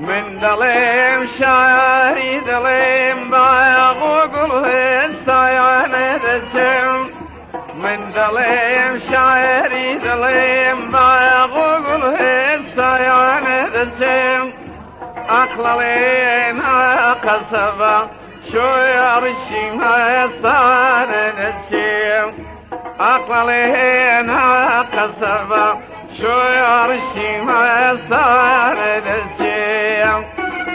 من دلم شعری دلم باغ و گلستان دسم من دلم شعری دلم باغ و گلستان دسم أقللنا قصبا شعر الشمستان نسيم أقللنا قصبا شعر الشمستان نسيم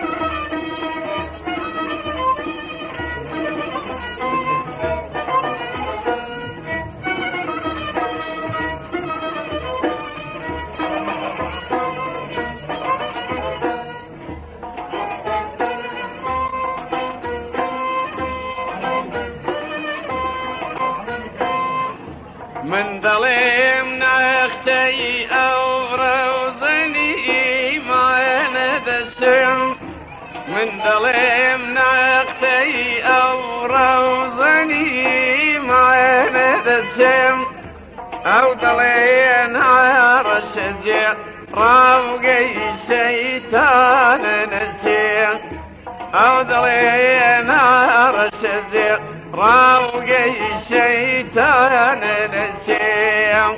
من ظلم نختي أو روزني ما ندسم من ظلم نختي أو روزني ما ندسم أو ظلين رشدي راوقي شيطان نسيم أو ظلين رشدي راوقي شيطان نسيم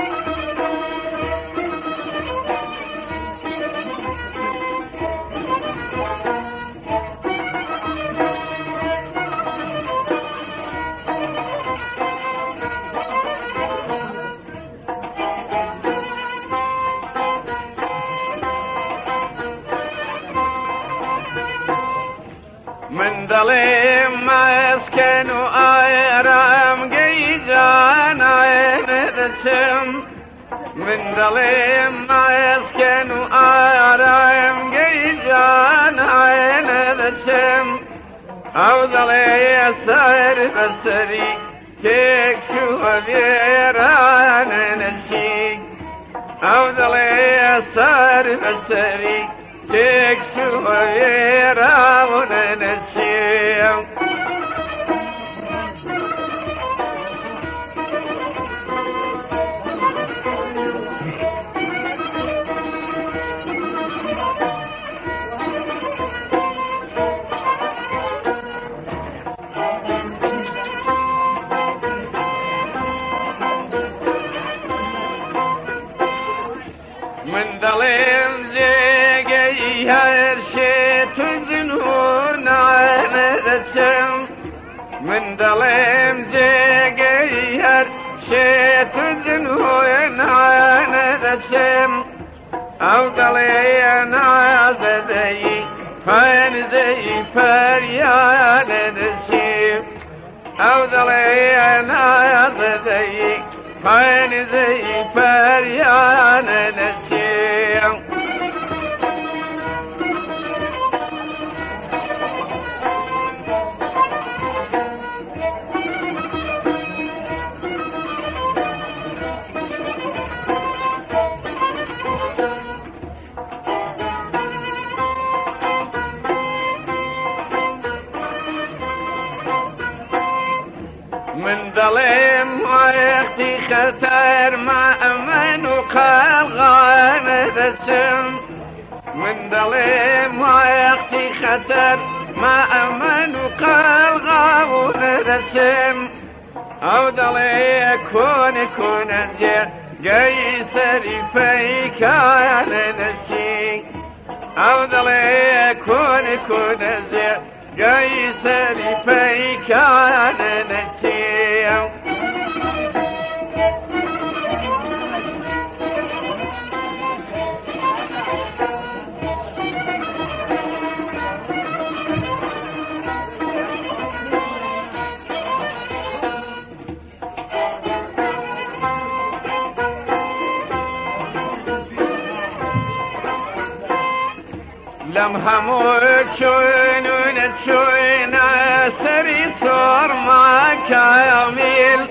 من ظلم مسكن وآيرام قيجان عين دسم من ظلم مسكن وآيرام قيجان عين دسم أو ظلي السير بسري تكسو بيران نسيك أو ظلي السير بسري تكسو بيران نسيك من ظلم زيقي هرشيت جنون عين دسم من ظلم زيقي هرشيت جنون عين دسم أو ظلي نازدي فين زي فريان نسيم أو ظلي نازدي فين زي فريان نسيم من ظلم ويختي خطر ما أمن وقال غامد السم من ظلم ويختي خطر ما أمن وقال غامد السم أو ظلي يكون زي قيسري فيك أنا نسيك أو ظلي يكون زي قيسري فيك أنا نسيم لم هموت شوين شوين سري صور ما كامل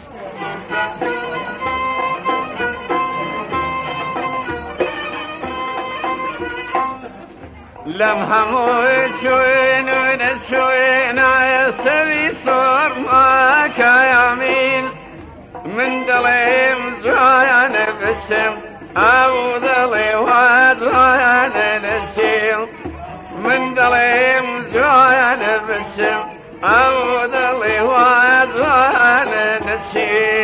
لم هموت شوين شوين سري صور ما كامل من دليم زايا بسم أو ذلي وادلانا نسيل دلي مزوان بسم أو دلي وازوان نسيم